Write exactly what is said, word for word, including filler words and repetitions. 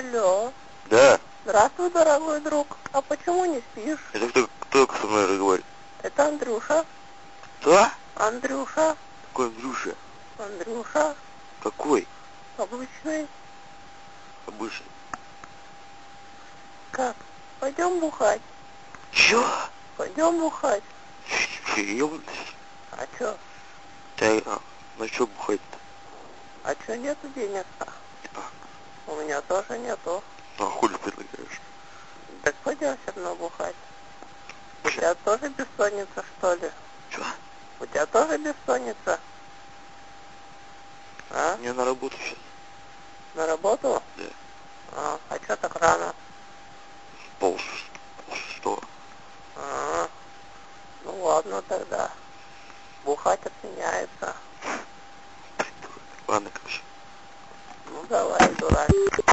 Алло. Да. Здравствуй, дорогой друг. А почему не спишь? Это кто, кто со мной разговаривает? Это Андрюша. Кто? Андрюша. Какой Андрюша? Андрюша. Какой? Обычный. Обычный. Как? Пойдем бухать. Чё? Пойдем бухать. Чё, ёбаный? А чё? Да, а, на чё бухать-то? А чё нету денег-то? А, У меня тоже нету. а хули предлагаешь? Так пойдем все равно бухать. У тебя тоже бессонница, что ли? Чё? У тебя тоже бессонница? А? Мне на работу сейчас. На работу? Да. А, а чё так рано? Пол, пол шестого. А, ну ладно тогда. Бухать отменяется. Ладно, короче. Ну давай, дурак.